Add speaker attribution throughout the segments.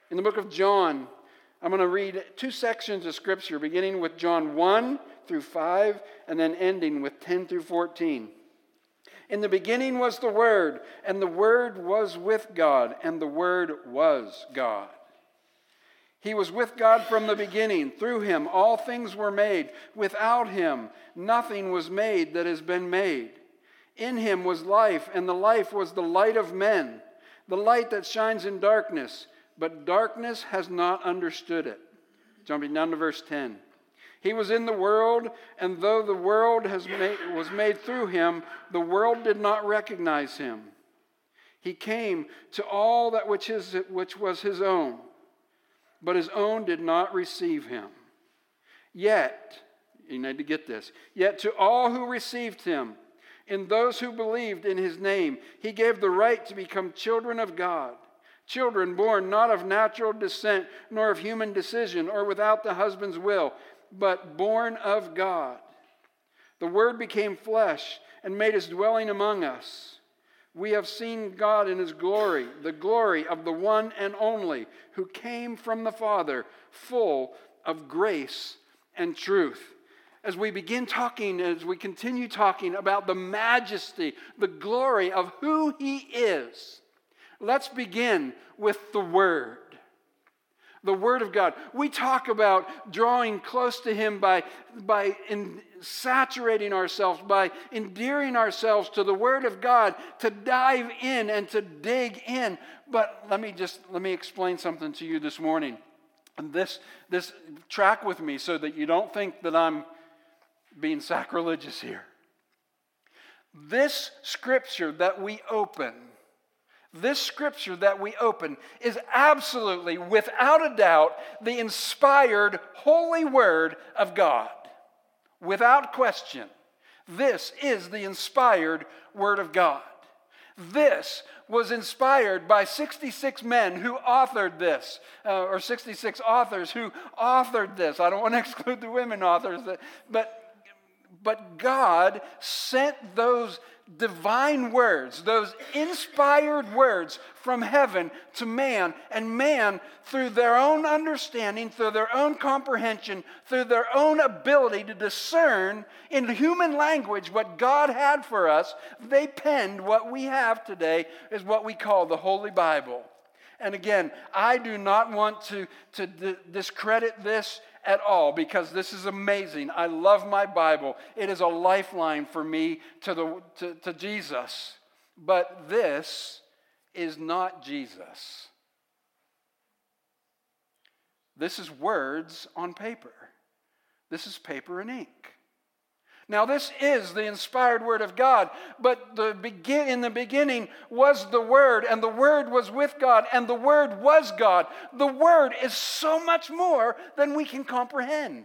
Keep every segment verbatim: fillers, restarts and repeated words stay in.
Speaker 1: In the book of John, I'm going to read two sections of Scripture, beginning with John one through five, and then ending with ten through fourteen. In the beginning was the Word, and the Word was with God, and the Word was God. He was with God from the beginning. Through him all things were made. Without him nothing was made that has been made. In him was life, and the life was the light of men, the light that shines in darkness, but darkness has not understood it. Jumping down to verse ten. He was in the world, and though the world has made, was made through him, the world did not recognize him. He came to all that which, is, which was his own, but his own did not receive him. Yet, you need to get this, yet to all who received him, in those who believed in his name, he gave the right to become children of God. Children born not of natural descent, nor of human decision, or without the husband's will, but born of God. The Word became flesh and made his dwelling among us. We have seen God in his glory, the glory of the one and only, who came from the Father, full of grace and truth. As we begin talking, as we continue talking about the majesty, the glory of who he is, let's begin with the Word. The Word of God. We talk about drawing close to him by, by in, saturating ourselves, by endearing ourselves to the Word of God, to dive in and to dig in. But let me just, let me explain something to you this morning. And this, this, track with me so that you don't think that I'm being sacrilegious here. This scripture that we open This scripture that we open is absolutely, without a doubt, the inspired holy word of God. Without question, this is the inspired word of God. This was inspired by sixty-six men who authored this, uh, or sixty-six authors who authored this. I don't want to exclude the women authors, but, but God sent those divine words, those inspired words from heaven to man, and man, through their own understanding, through their own comprehension, through their own ability to discern in human language what God had for us, they penned what we have today is what we call the Holy Bible. And again, I do not want to, to d- discredit this at all, because this is amazing. I love my Bible. It is a lifeline for me to, the, to, to Jesus. But this is not Jesus. This is words on paper. This is paper and ink. Now, this is the inspired word of God, but the begin, in the beginning was the Word, and the Word was with God, and the Word was God. The Word is so much more than we can comprehend.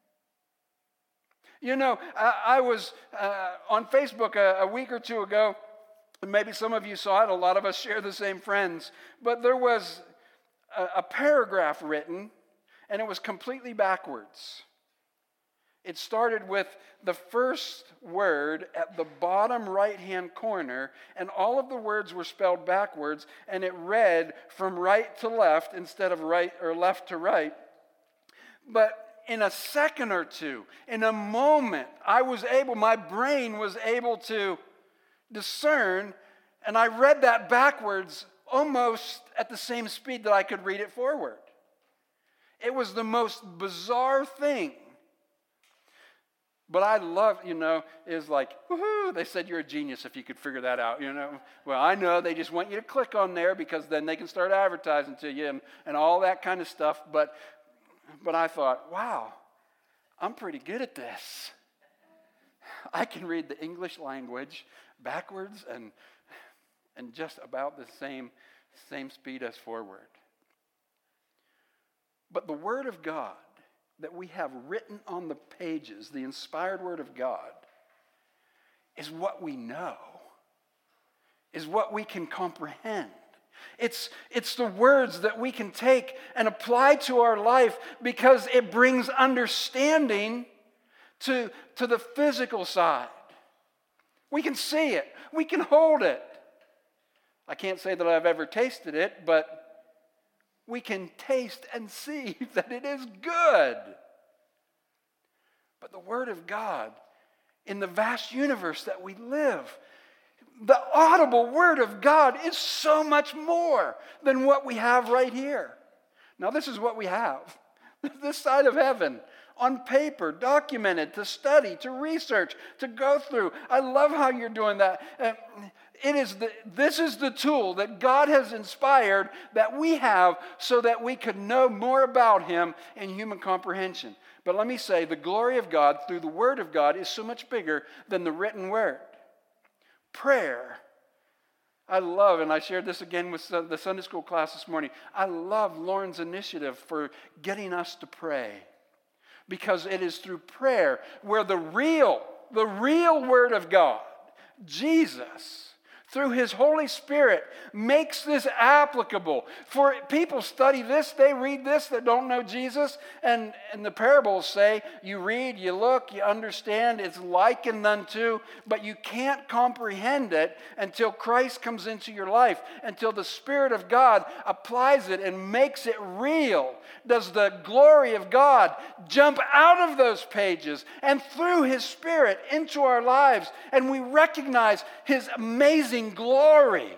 Speaker 1: You know, I, I was uh, on Facebook a, a week or two ago, and maybe some of you saw it, a lot of us share the same friends, but there was a, a paragraph written, and it was completely backwards. It started with the first word at the bottom right-hand corner, and all of the words were spelled backwards, and it read from right to left instead of right or left to right. But in a second or two, in a moment, I was able, my brain was able to discern, and I read that backwards almost at the same speed that I could read it forward. It was the most bizarre thing. But I love, you know, is like, woohoo, they said you're a genius if you could figure that out, you know. Well, I know they just want you to click on there because then they can start advertising to you and, and all that kind of stuff. But, but I thought, wow, I'm pretty good at this. I can read the English language backwards and, and just about the same, same speed as forward. But the Word of God that we have written on the pages, the inspired Word of God, is what we know, is what we can comprehend. It's, it's the words that we can take and apply to our life because it brings understanding to, to the physical side. We can see it. We can hold it. I can't say that I've ever tasted it, but we can taste and see that it is good. But the Word of God, in the vast universe that we live, the audible Word of God is so much more than what we have right here. Now, this is what we have. This side of heaven, on paper, documented, to study, to research, to go through. I love how you're doing that. Uh, it is the, this is the tool that God has inspired that we have so that we could know more about Him in human comprehension. But let me say, the glory of God through the Word of God is so much bigger than the written Word. Prayer. I love, and I shared this again with the Sunday school class this morning, I love Lauren's initiative for getting us to pray. Because it is through prayer where the real, the real Word of God, Jesus, through His Holy Spirit, makes this applicable. For people study this, they read this that don't know Jesus, and, and the parables say, you read, you look, you understand, it's likened unto, but you can't comprehend it until Christ comes into your life, until the Spirit of God applies it and makes it real. Does the glory of God jump out of those pages and through His Spirit into our lives, and we recognize His amazing glory.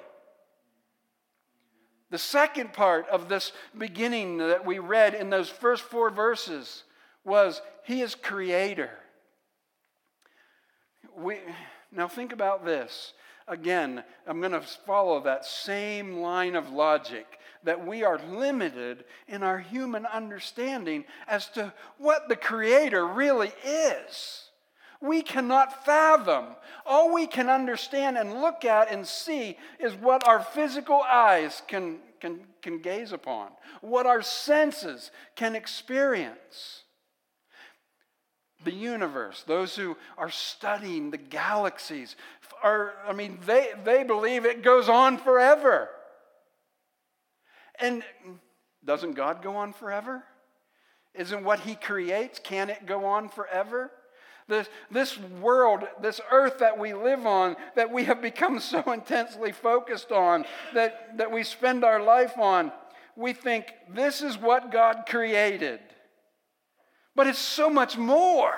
Speaker 1: The second part of this beginning that we read in those first four verses was He is creator. We, now think about this. Again, I'm going to follow that same line of logic that we are limited in our human understanding as to what the Creator really is. We cannot fathom. All we can understand and look at and see is what our physical eyes can, can, can gaze upon, what our senses can experience. The universe, those who are studying the galaxies, are, I mean, they, they believe it goes on forever. And doesn't God go on forever? Isn't what He creates, can it go on forever? This, this world, this earth that we live on, that we have become so intensely focused on, that, that we spend our life on, we think this is what God created. But it's so much more.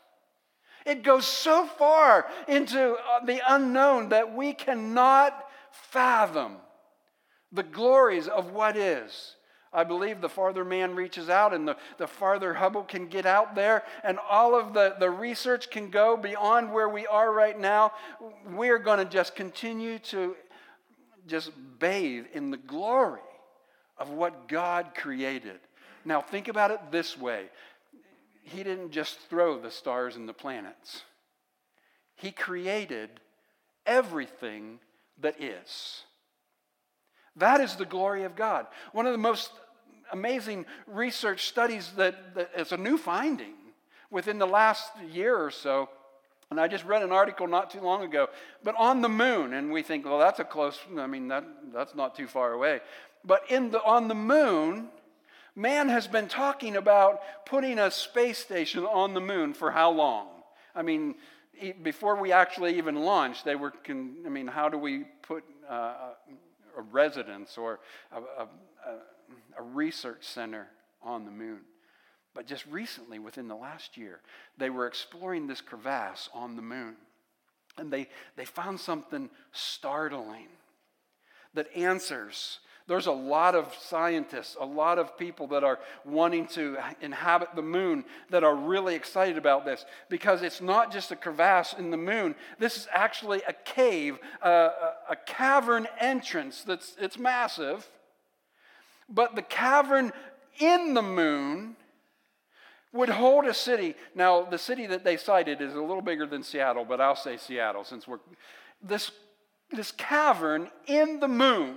Speaker 1: It goes so far into the unknown that we cannot fathom the glories of what is. I believe the farther man reaches out and the, the farther Hubble can get out there and all of the, the research can go beyond where we are right now, we're going to just continue to just bathe in the glory of what God created. Now think about it this way. He didn't just throw the stars and the planets. He created everything that is. That is the glory of God. One of the most amazing research studies that, that is a new finding within the last year or so, and I just read an article not too long ago, but on the moon, and we think, well, that's a close, I mean, that, that's not too far away. But in the, on the moon, man has been talking about putting a space station on the moon for how long? I mean, before we actually even launched, they were, I mean, how do we put uh, a residence or a, a, a research center on the moon? But just recently, within the last year, they were exploring this crevasse on the moon. And they, they found something startling that answers. There's a lot of scientists, a lot of people that are wanting to inhabit the moon that are really excited about this because it's not just a crevasse in the moon. This is actually a cave, a, a, a cavern entrance that's it's massive. But the cavern in the moon would hold a city. Now, the city that they cited is a little bigger than Seattle, but I'll say Seattle since we're this this cavern in the moon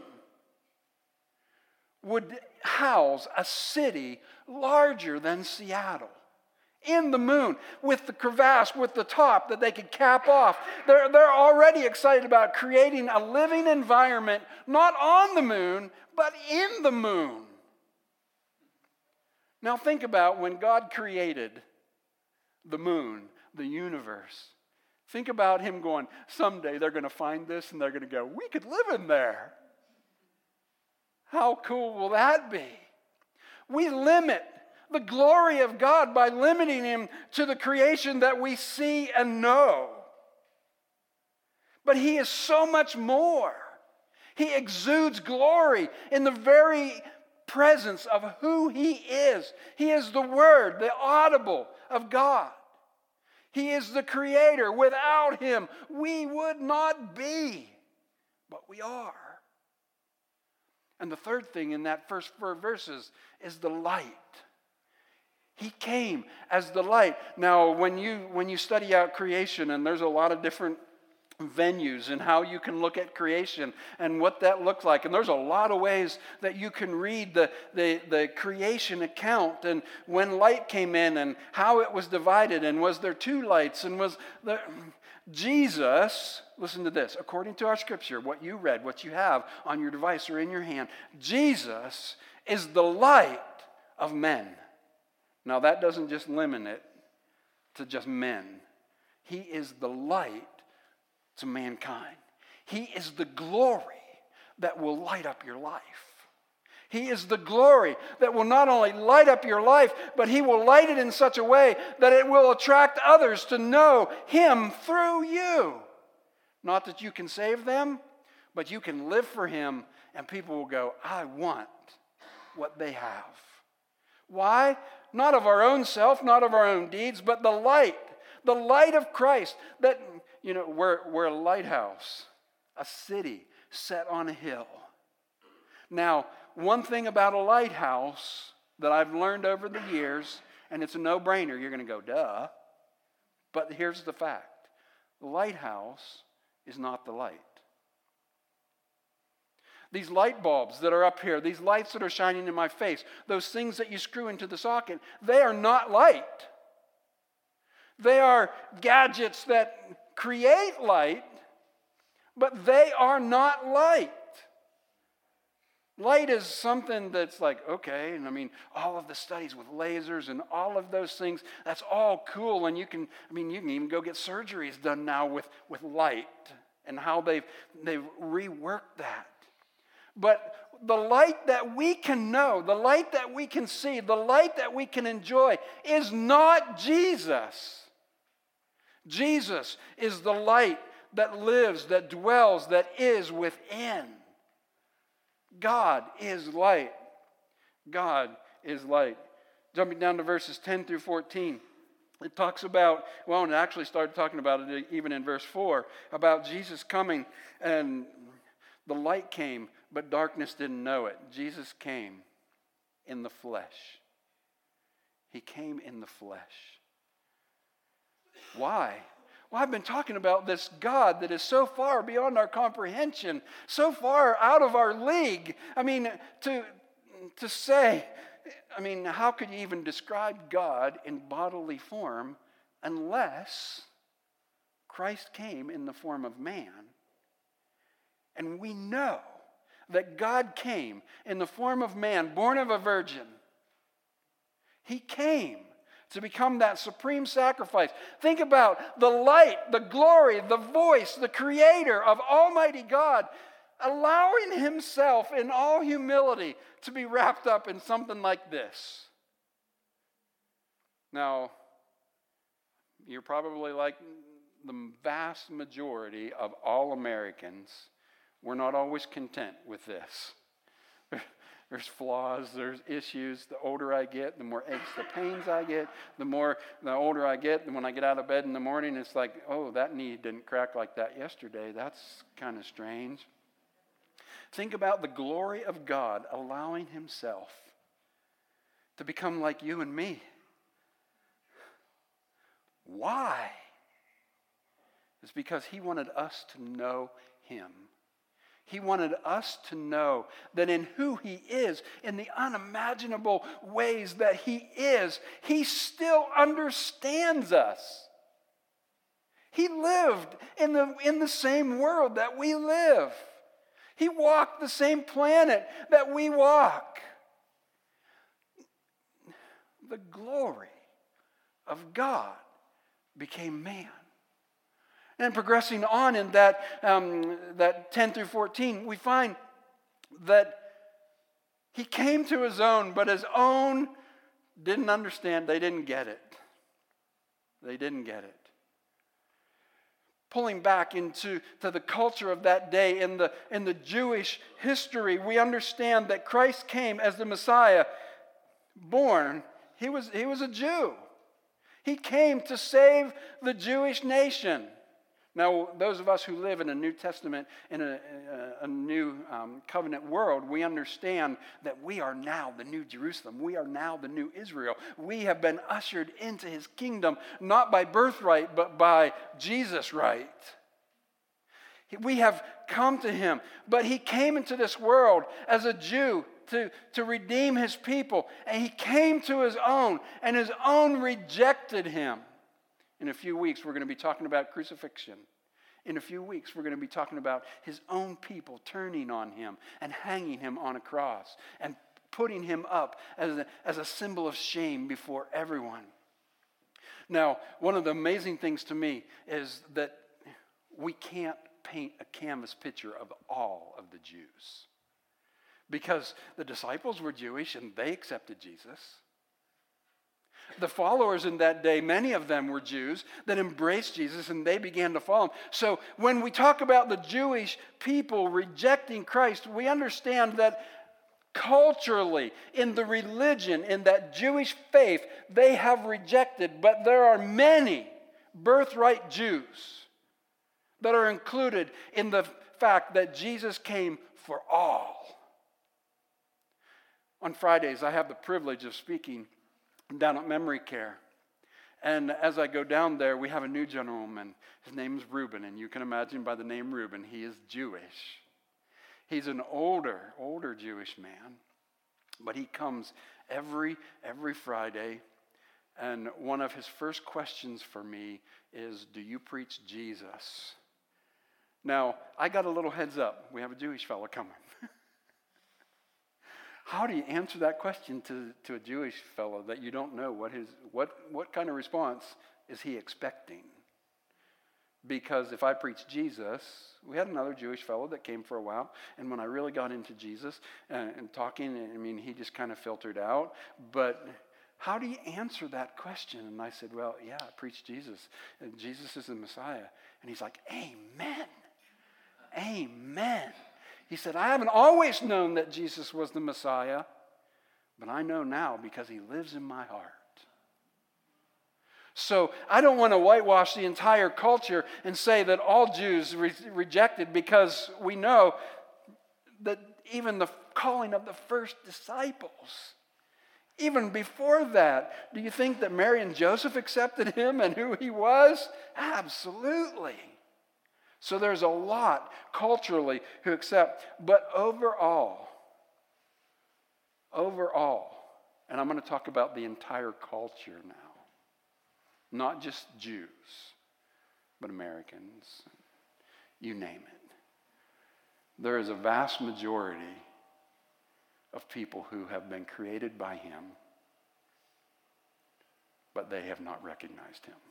Speaker 1: would house a city larger than Seattle. In the moon, with the crevasse, with the top that they could cap off. They're, they're already excited about creating a living environment, not on the moon, but in the moon. Now think about when God created the moon, the universe. Think about Him going, someday they're going to find this and they're going to go, we could live in there. How cool will that be? We limit the glory of God by limiting him to the creation that we see and know. But he is so much more. He exudes glory in the very presence of who he is. He is the Word, the audible of God. He is the Creator. Without him, we would not be, but we are. And the third thing in that first four verses is the light. He came as the light. Now, when you when you study out creation, and there's a lot of different venues and how you can look at creation and what that looked like. And there's a lot of ways that you can read the, the, the creation account and when light came in and how it was divided and was there two lights and was there... Jesus, listen to this, according to our scripture, what you read, what you have on your device or in your hand, Jesus is the light of men. Now that doesn't just limit it to just men. He is the light to mankind. He is the glory that will light up your life. He is the glory that will not only light up your life, but he will light it in such a way that it will attract others to know him through you. Not that you can save them, but you can live for him and people will go, I want what they have. Why? Not of our own self, not of our own deeds, but the light, the light of Christ that... You know, we're, we're a lighthouse, a city set on a hill. Now, one thing about a lighthouse that I've learned over the years, and it's a no-brainer, you're going to go, duh. But here's the fact. The lighthouse is not the light. These light bulbs that are up here, these lights that are shining in my face, those things that you screw into the socket, they are not light. They are gadgets that create light, but they are not light. Light is something that's like, okay, and I mean, all of the studies with lasers and all of those things, that's all cool, and you can, I mean, you can even go get surgeries done now with, with light and how they've, they've reworked that. But the light that we can know, the light that we can see, the light that we can enjoy is not Jesus. Jesus is the light that lives, that dwells, that is within. God is light. God is light. Jumping down to verses ten through fourteen, it talks about, well, and it actually started talking about it even in verse four, about Jesus coming and the light came, but darkness didn't know it. Jesus came in the flesh. He came in the flesh. Why? Well, I've been talking about this God that is so far beyond our comprehension, so far out of our league. I mean, to, to say, I mean, how could you even describe God in bodily form unless Christ came in the form of man? And we know that God came in the form of man, born of a virgin. He came to become that supreme sacrifice. Think about the light, the glory, the voice, the creator of Almighty God, allowing himself in all humility to be wrapped up in something like this. Now, you're probably like the vast majority of all Americans. We're not always content with this. There's flaws, there's issues. The older I get, the more aches, the pains I get. The more, the older I get, and when I get out of bed in the morning, it's like, oh, that knee didn't crack like that yesterday. That's kind of strange. Think about the glory of God allowing himself to become like you and me. Why? It's because he wanted us to know him. He wanted us to know that in who he is, in the unimaginable ways that he is, he still understands us. He lived in the, in the same world that we live. He walked the same planet that we walk. The glory of God became man. And progressing on in that, um, that ten through fourteen, we find that He came to his own, but his own didn't understand. They didn't get it. They didn't get it. Pulling back into to the culture of that day in the, in the Jewish history, we understand that Christ came as the Messiah, born. He was, he was a Jew. He came to save the Jewish nation. Now, those of us who live in a New Testament, in a, a, a new um, covenant world, we understand that we are now the new Jerusalem. We are now the new Israel. We have been ushered into his kingdom, not by birthright, but by Jesus' right. We have come to him, but he came into this world as a Jew to, to redeem his people, and he came to his own, and his own rejected him. In a few weeks, we're going to be talking about crucifixion. In a few weeks, we're going to be talking about his own people turning on him and hanging him on a cross and putting him up as a, as a symbol of shame before everyone. Now, one of the amazing things to me is that we can't paint a canvas picture of all of the Jews. Because the disciples were Jewish and they accepted Jesus. The followers in that day, many of them were Jews that embraced Jesus and they began to follow him. So when we talk about the Jewish people rejecting Christ, we understand that culturally, in the religion, in that Jewish faith, they have rejected, but there are many birthright Jews that are included in the fact that Jesus came for all. On Fridays, I have the privilege of speaking down at Memory Care. And as I go down there, we have a new gentleman. His name is Reuben, and you can imagine by the name Reuben, he is Jewish. He's an older, older Jewish man, but he comes every, every Friday, and one of his first questions for me is, do you preach Jesus? Now, I got a little heads up. We have a Jewish fellow coming. How do you answer that question to, to a Jewish fellow that you don't know what his what what kind of response is he expecting? Because if I preach Jesus, we had another Jewish fellow that came for a while, and when I really got into Jesus and, and talking, I mean, he just kind of filtered out. But how do you answer that question? And I said, well, yeah, I preach Jesus, and Jesus is the Messiah. And he's like, amen, amen. He said, I haven't always known that Jesus was the Messiah, but I know now because he lives in my heart. So I don't want to whitewash the entire culture and say that all Jews re- rejected, because we know that even the calling of the first disciples, even before that, do you think that Mary and Joseph accepted him and who he was? Absolutely. So there's a lot culturally who accept, but overall, overall, and I'm going to talk about the entire culture now, not just Jews, but Americans, you name it. There is a vast majority of people who have been created by him, but they have not recognized him.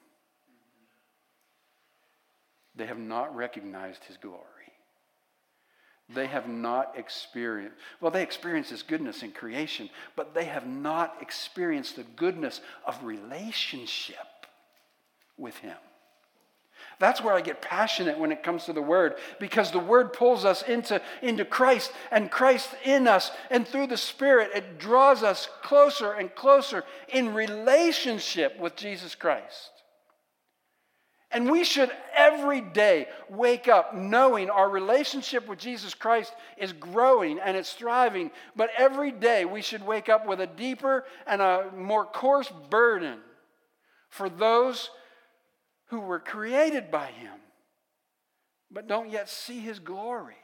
Speaker 1: They have not recognized his glory. They have not experienced, well, they experienced his goodness in creation, but they have not experienced the goodness of relationship with him. That's where I get passionate when it comes to the Word, because the Word pulls us into, into Christ, and Christ in us, and through the Spirit, it draws us closer and closer in relationship with Jesus Christ. And we should every day wake up knowing our relationship with Jesus Christ is growing and it's thriving. But every day we should wake up with a deeper and a more coarse burden for those who were created by him, but don't yet see his glory,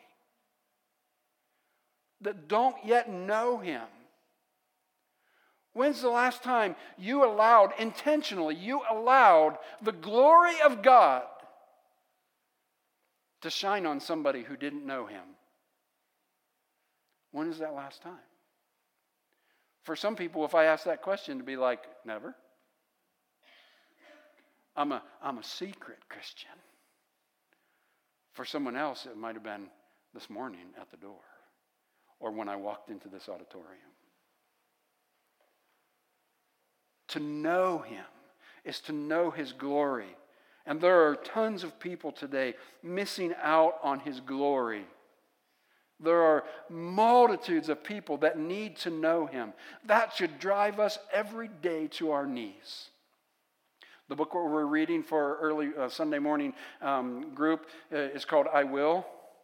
Speaker 1: that don't yet know him. When's the last time you allowed, intentionally, you allowed the glory of God to shine on somebody who didn't know him? When is that last time? For some people, if I ask that question, to be like, never. I'm a, I'm a secret Christian. For someone else, it might have been this morning at the door. or when I walked into this auditorium. To know him is to know his glory. And there are tons of people today missing out on his glory. There are multitudes of people that need to know him. That should drive us every day to our knees. The book we're reading for our early uh, Sunday morning um, group uh, is called I Will.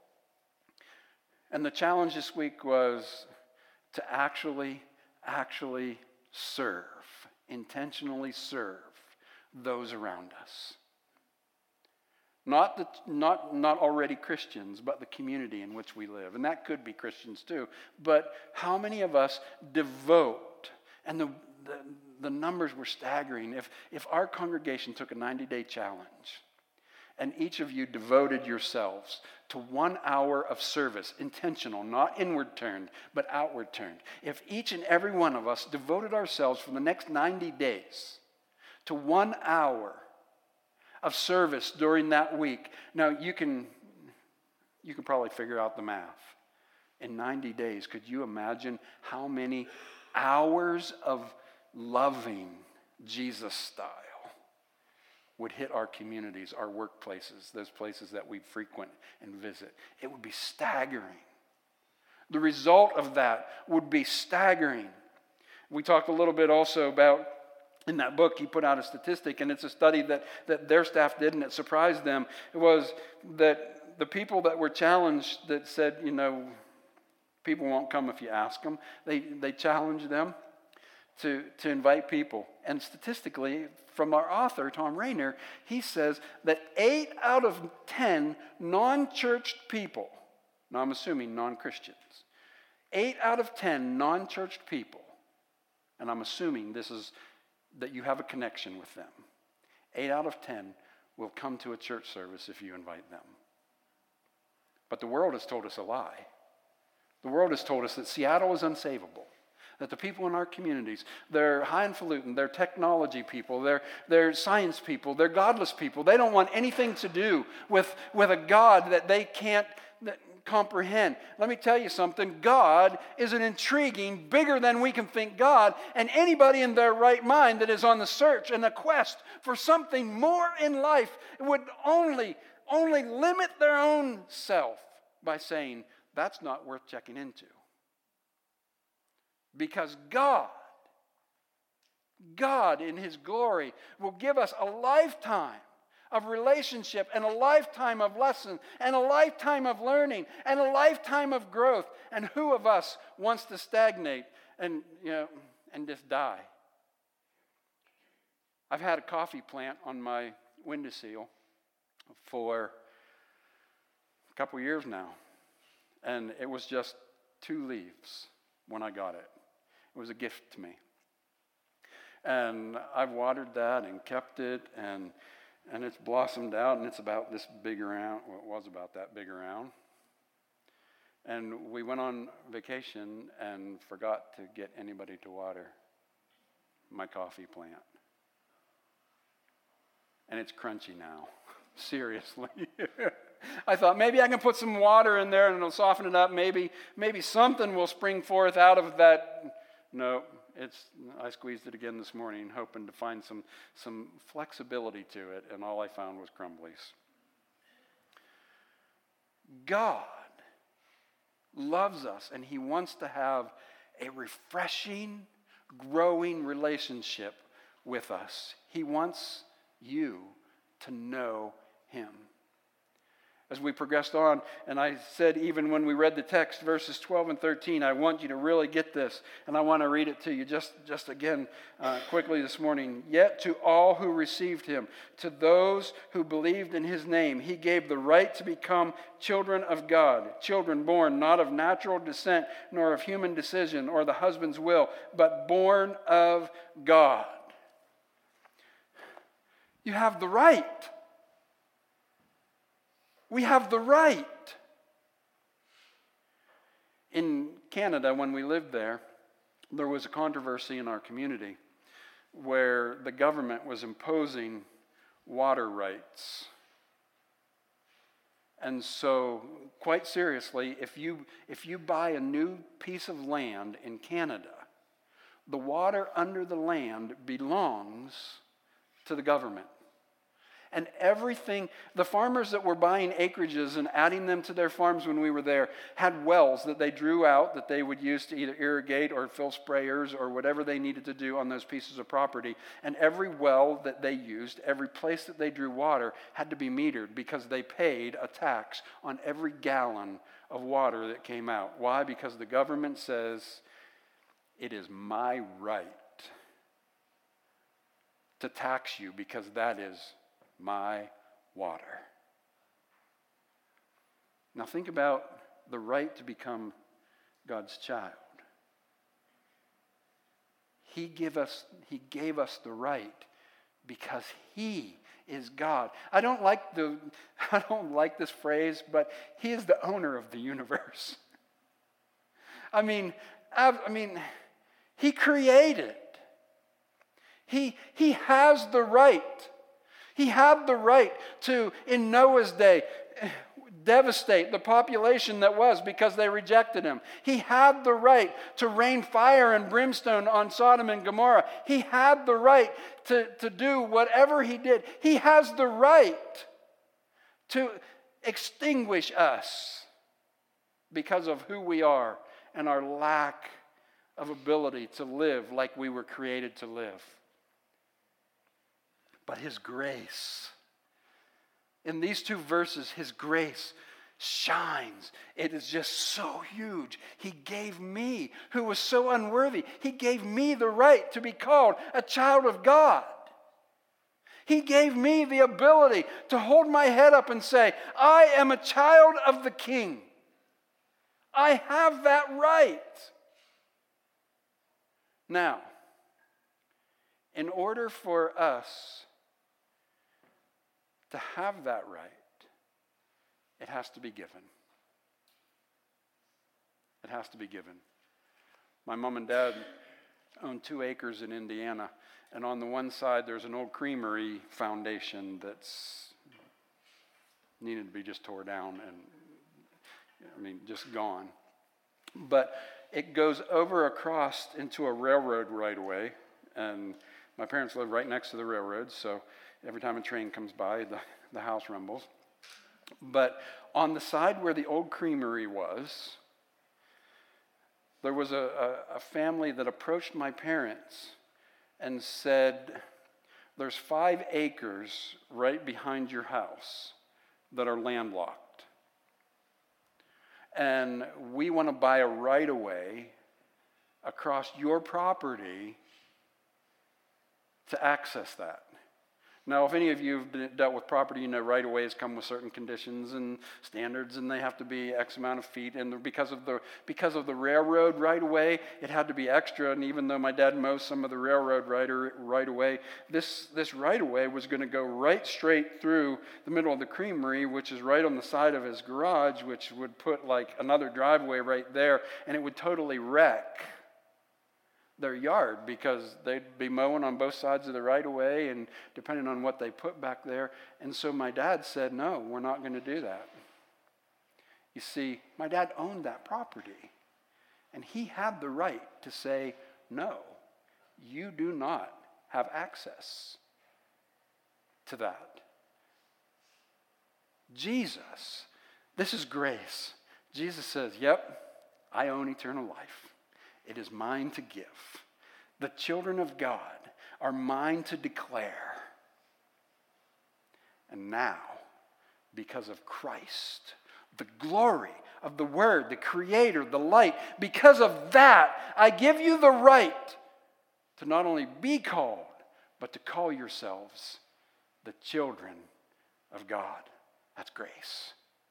Speaker 1: And the challenge this week was to actually, actually serve. Intentionally serve those around us. Not, the, not, not already Christians, but the community in which we live. And that could be Christians too. But how many of us devote, and the, the, the numbers were staggering. If, if our congregation took a ninety-day challenge, and each of you devoted yourselves to one hour of service, intentional, not inward turned, but outward turned. If each and every one of us devoted ourselves for the next ninety days to one hour of service during that week, now you can, you can probably figure out the math. In ninety days, could you imagine how many hours of loving Jesus style would hit our communities, our workplaces, those places that we frequent and visit? It would be staggering. The result of that would be staggering. We talked a little bit also about, in that book, he put out a statistic, and it's a study that, that their staff did, and it surprised them. It was that the people that were challenged that said, you know, people won't come if you ask them, they, they challenged them to, to invite people. And statistically, from our author, Tom Rainer, he says that eight out of ten non-churched people, now I'm assuming non-Christians, eight out of ten non-churched people, and I'm assuming this is that you have a connection with them, eight out of ten will come to a church service if you invite them. But the world has told us a lie. The world has told us that Seattle is unsavable. That the people in our communities, they're highfalutin, they're technology people, they're, they're science people, they're godless people. They don't want anything to do with, with a God that they can't that, comprehend. Let me tell you something. God is an intriguing, bigger than we can think God, and anybody in their right mind that is on the search and the quest for something more in life would only, only limit their own self by saying, that's not worth checking into. Because God, God in his glory will give us a lifetime of relationship and a lifetime of lesson and a lifetime of learning and a lifetime of growth. And who of us wants to stagnate and, you know, and just die? I've had a coffee plant on my windowsill for a couple years now. And it was just two leaves when I got it. It was a gift to me. And I've watered that and kept it, and and it's blossomed out, and it's about this big around. Well, it was about that big around. And we went on vacation and forgot to get anybody to water my coffee plant. And it's crunchy now. Seriously. I thought maybe I can put some water in there and it'll soften it up. Maybe maybe something will spring forth out of that. No, it's. I squeezed it again this morning, hoping to find some, some flexibility to it, and all I found was crumblies. God loves us, and he wants to have a refreshing, growing relationship with us. He wants you to know him. As we progressed on, and I said even when we read the text, verses twelve and thirteen, I want you to really get this, and I want to read it to you just, just again uh, quickly this morning. Yet to all who received him, to those who believed in his name, he gave the right to become children of God, children born not of natural descent, nor of human decision, or the husband's will, but born of God. You have the right. We have the right. In Canada, when we lived there, there was a controversy in our community where the government was imposing water rights And so, quite seriously, if you if you buy a new piece of land in Canada, the water under the land belongs to the government. And everything, the farmers that were buying acreages and adding them to their farms when we were there had wells that they drew out that they would use to either irrigate or fill sprayers or whatever they needed to do on those pieces of property. And every well that they used, every place that they drew water had to be metered because they paid a tax on every gallon of water that came out. Why? Because the government says, it is my right to tax you because that is my water. Now think about the right to become God's child. He give us, he gave us the right because he is God. I don't like the I don't like this phrase, but he is the owner of the universe. I mean, I, I mean, he created. He, he has the right. He had the right to, in Noah's day, devastate the population that was because they rejected him. He had the right to rain fire and brimstone on Sodom and Gomorrah. He had the right to, to do whatever he did. He has the right to extinguish us because of who we are and our lack of ability to live like we were created to live. But his grace, in these two verses, his grace shines. It is just so huge. He gave me, who was so unworthy, he gave me the right to be called a child of God. He gave me the ability to hold my head up and say, I am a child of the King. I have that right. Now, in order for us to have that right, it has to be given. It has to be given. My mom and dad own two acres in Indiana, and on the one side there's an old creamery foundation that's needed to be just tore down and, I mean, just gone. But it goes over across into a railroad right away, and my parents live right next to the railroad, so every time a train comes by, the, the house rumbles. But on the side where the old creamery was, there was a, a, a family that approached my parents and said, there's five acres right behind your house that are landlocked. And we want to buy a right-of-way across your property to access that. Now, if any of you have been, dealt with property, you know right-of-ways come with certain conditions and standards, and they have to be X amount of feet. And because of the because of the railroad right-of-way, it had to be extra. And even though my dad mows some of the railroad right-of-way, this this right-of-way was going to go right straight through the middle of the creamery, which is right on the side of his garage, which would put like another driveway right there, and it would totally wreck their yard because they'd be mowing on both sides of the right-of-way and depending on what they put back there. And so my dad said, no, we're not going to do that. You see, my dad owned that property, and he had the right to say, no, you do not have access to that. Jesus, this is grace. Jesus says, yep, I own eternal life. It is mine to give. The children of God are mine to declare. And now, because of Christ, the glory of the Word, the Creator, the light, because of that, I give you the right to not only be called, but to call yourselves the children of God. That's grace.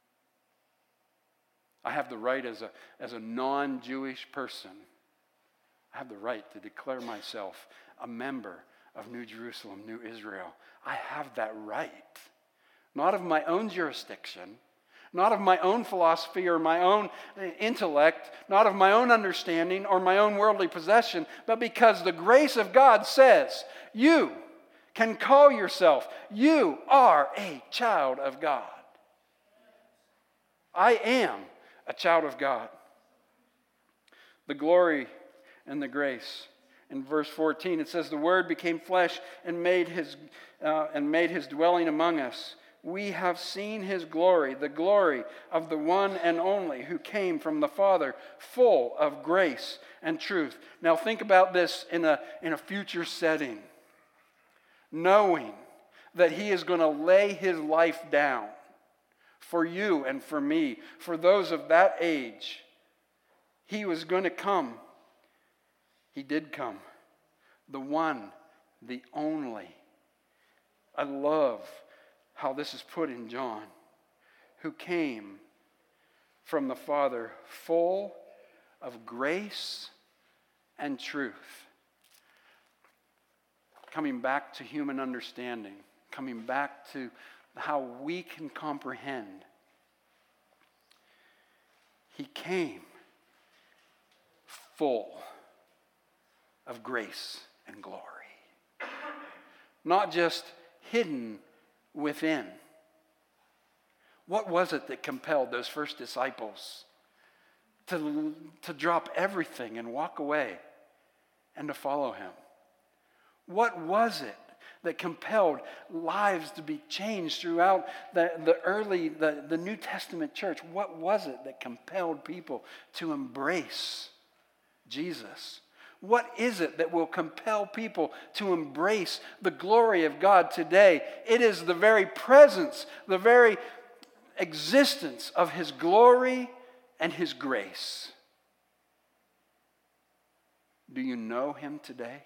Speaker 1: I have the right as a, as a non-Jewish person. I have the right to declare myself a member of New Jerusalem, New Israel. I have that right. Not of my own jurisdiction, not of my own philosophy or my own intellect, not of my own understanding or my own worldly possession, but because the grace of God says, you can call yourself, you are a child of God. I am a child of God. The glory and the grace. In verse fourteen, it says, the Word became flesh and made his, uh, and made his dwelling among us. We have seen his glory, the glory of the one and only who came from the Father, full of grace and truth. Now think about this in a, in a future setting. Knowing that he is going to lay his life down for you and for me, for those of that age. He was going to come. He did come. The one, the only. I love how this is put in John. Who came from the Father, full of grace and truth. Coming back to human understanding. Coming back to how we can comprehend. He came full of grace and glory. Not just hidden within. What was it that compelled those first disciples to, to drop everything and walk away and to follow him? What was it that compelled lives to be changed throughout the, the early, the, the New Testament church? What was it that compelled people to embrace Jesus? What is it that will compel people to embrace the glory of God today? It is the very presence, the very existence of his glory and his grace. Do you know him today?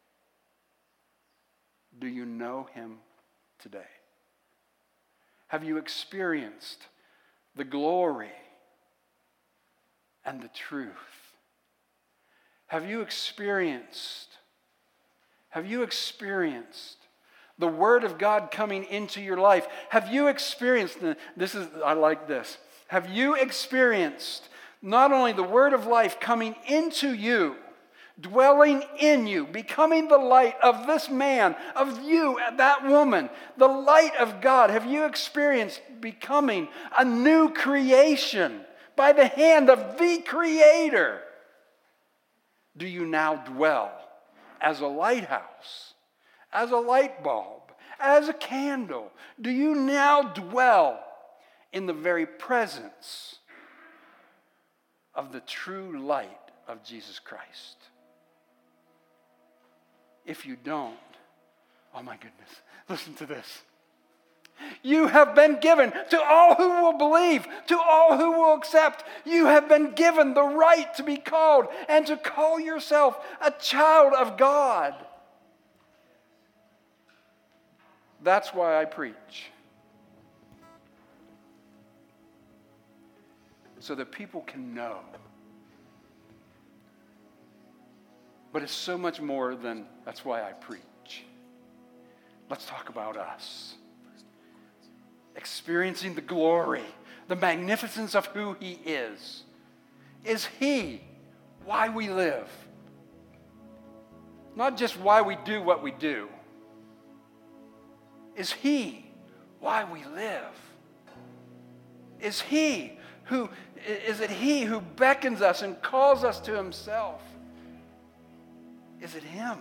Speaker 1: Do you know him today? Have you experienced the glory and the truth? Have you experienced, have you experienced the Word of God coming into your life? Have you experienced, this is, I like this, have you experienced not only the Word of life coming into you, dwelling in you, becoming the light of this man, of you, that woman, the light of God? Have you experienced becoming a new creation by the hand of the Creator? Do you now dwell as a lighthouse, as a light bulb, as a candle? Do you now dwell in the very presence of the true light of Jesus Christ? If you don't, oh my goodness, listen to this. You have been given to all who will believe, to all who will accept. You have been given the right to be called and to call yourself a child of God. That's why I preach. So that people can know. But it's so much more than that's why I preach. Let's talk about us. Experiencing the glory, the magnificence of who he is. Is he why we live? Not just why we do what we do. Is he why we live? Is he who, is it he who beckons us and calls us to himself? Is it him?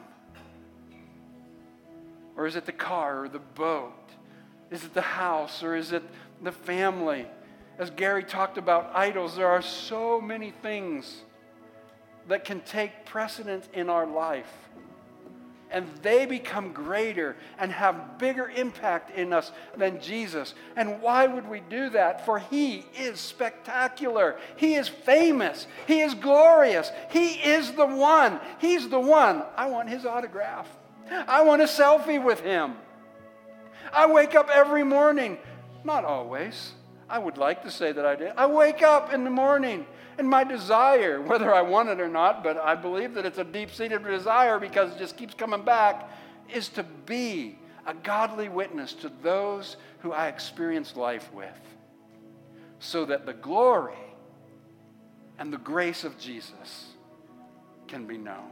Speaker 1: Or is it the car or the boat? Is it the house or is it the family? As Gary talked about idols, there are so many things that can take precedence in our life. And they become greater and have bigger impact in us than Jesus. And why would we do that? For he is spectacular. He is famous. He is glorious. He is the one. He's the one. I want his autograph. I want a selfie with him. I wake up every morning, not always. I would like to say that I did. I wake up in the morning and my desire, whether I want it or not, but I believe that it's a deep-seated desire because it just keeps coming back, is to be a godly witness to those who I experience life with, so that the glory and the grace of Jesus can be known.